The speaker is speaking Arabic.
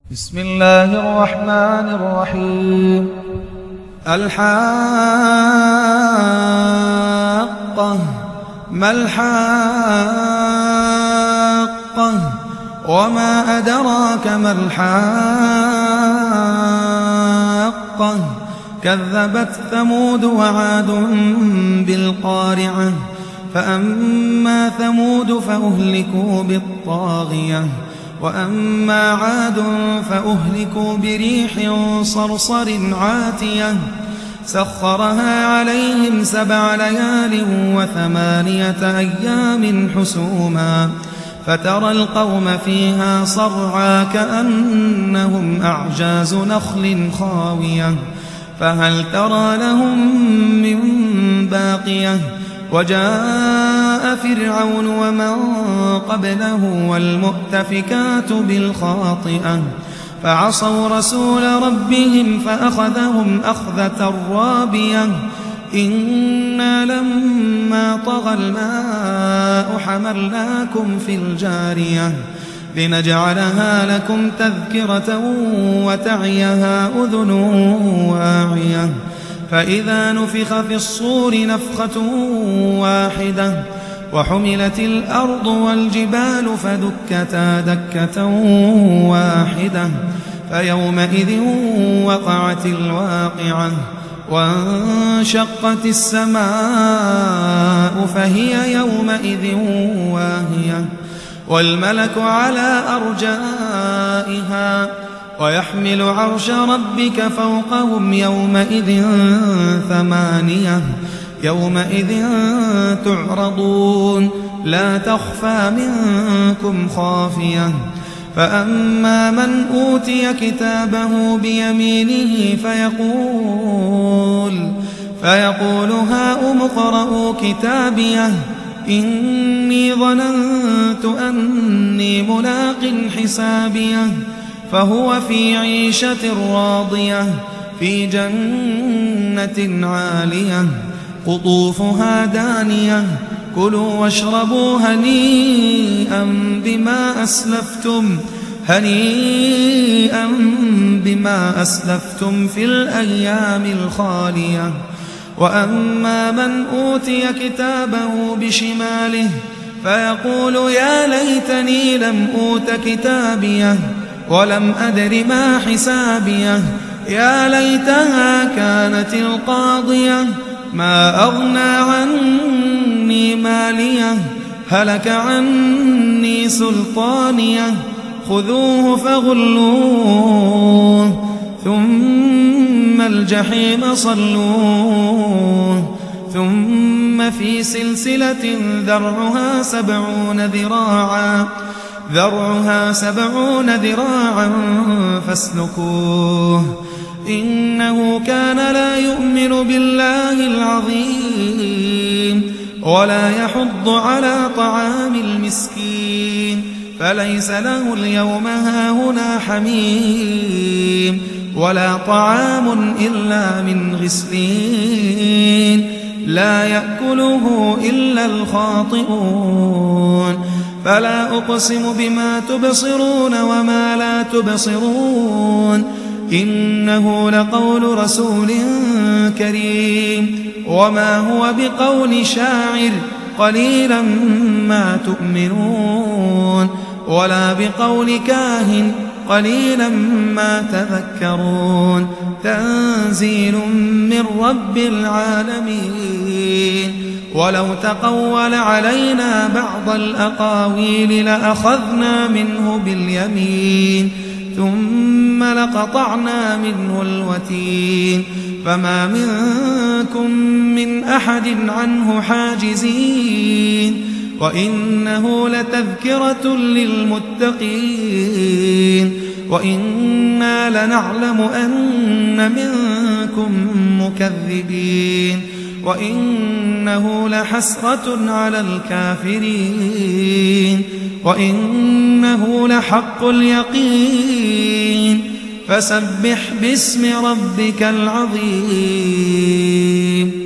بسم الله الرحمن الرحيم. الحاقة ما الحاقة وما أدراك ما الحاقة كذبت ثمود وعاد بالقارعة فأما ثمود فأهلكوا بالطاغية وأما عاد فأهلكوا بريح صرصر عاتية سخرها عليهم 7 ليال و8 أيام حسوما فترى القوم فيها صرعى كأنهم أعجاز نخل خاوية فهل ترى لهم من باقية وجاء فرعون ومن قبله والمؤتفكات بالخاطئة فعصوا رسول ربهم فأخذهم أخذة رابية إنا لما طغى الماء حملناكم في الجارية لنجعلها لكم تذكرة وتعيها أذن واعية فإذا نفخ في الصور نفخة واحدة وحملت الأرض والجبال فدكتا دكة واحدة فيومئذ وقعت الواقعة وانشقت السماء فهي يومئذ واهية والملك على أرجائها ويحمل عرش ربك فوقهم يومئذ 8 يومئذ تعرضون لا تخفى منكم خافية فأما من أوتي كتابه بيمينه فيقول هاؤم اقرءوا كتابيه إني ظننت أني ملاق حسابيه فهو في عيشة راضية في جنة عالية قطوفها دانية كلوا واشربوا هنيئا بما أسلفتم في الأيام الخالية وأما من أوتي كتابه بشماله فيقول يا ليتني لم أوت كتابيه ولم أدر ما حسابيه يا ليتها كانت القاضية ما أغنى عني ماليه هلك عني سلطانيه خذوه فغلوه ثم الجحيم صلوه ثم في سلسلة ذرعها 70 ذراعا فاسلكوه إنه كان لا يؤمن بالله العظيم ولا يحض على طعام المسكين فليس له اليوم هاهنا حميم ولا طعام إلا من غسلين لا يأكله إلا الخاطئون فلا أقسم بما تبصرون وما لا تبصرون إنه لقول رسول كريم وما هو بقول شاعر قليلا ما تؤمنون ولا بقول كاهن قليلا ما تذكرون تنزيل من رب العالمين ولو تقول علينا بعض الأقاويل لأخذنا منه باليمين ثم لقطعنا منه الوتين فما منكم من أحد عنه حاجزين وإنه لتذكرة للمتقين وإنا لنعلم أن منكم مكذبين وإنه لحسرة على الكافرين وإنه لحق اليقين فسبح باسم ربك العظيم.